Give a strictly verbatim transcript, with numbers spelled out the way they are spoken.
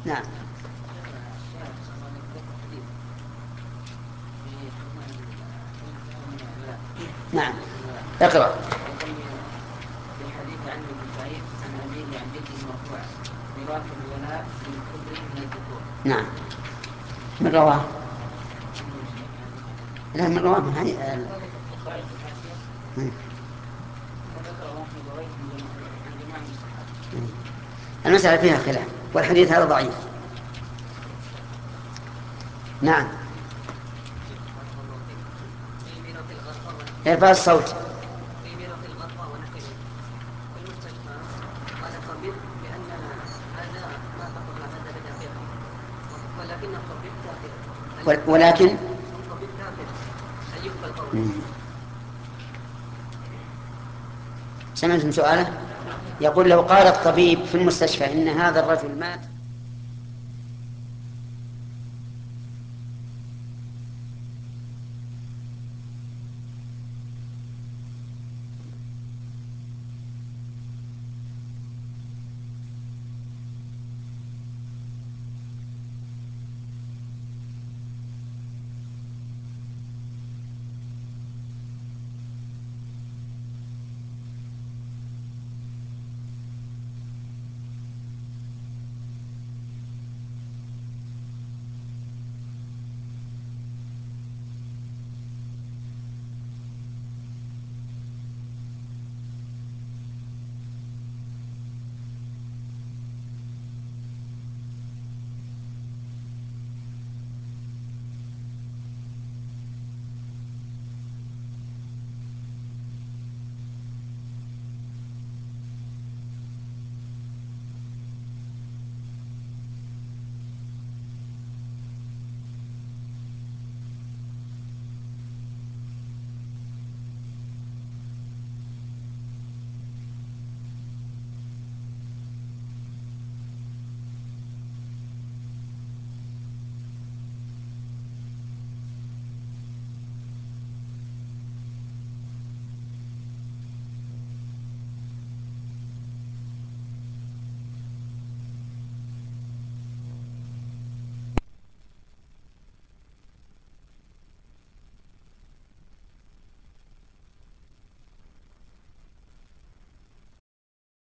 نعم. نعم. اقرأ. في حديث عن ابن سعيد عن أبيه عن جده مرفوعا ميراث الولاء للكبر من الذكور. نعم. من رواه؟ لا، من رواه من هي... المسألة فيها خلاف والحديث هذا ضعيف. نعم. ارفع الصوت. في ميراث الغرفة ونحوه المستشفى قال الطبيب بأن هذا ما تقبل هذا بدا فيه ولكن الطبيب كافر. ولكن الطبيب كافر هل يقبل قوله؟ سمعتم سؤاله؟ يقول لو قال الطبيب في المستشفى إن هذا الرجل مات